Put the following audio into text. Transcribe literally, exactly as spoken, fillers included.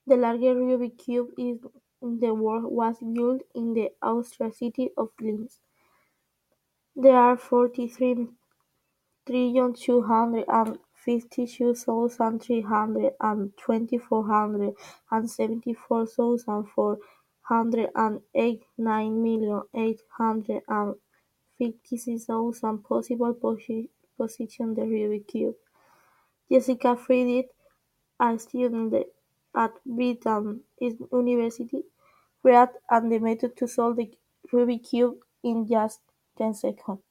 The largest Rubik's Cube in the world was built in the Austrian city of Linz. There are forty-three trillion two hundred fifty-two thousand three hundred twenty-four hundred seventy-four thousand four hundred eighty-nine million eight hundred fifty-six thousand possible posi- positions the Rubik's Cube. Jessica Friedrich, a student at Brigham University, created the method to solve the Rubik's Cube in just ten seconds.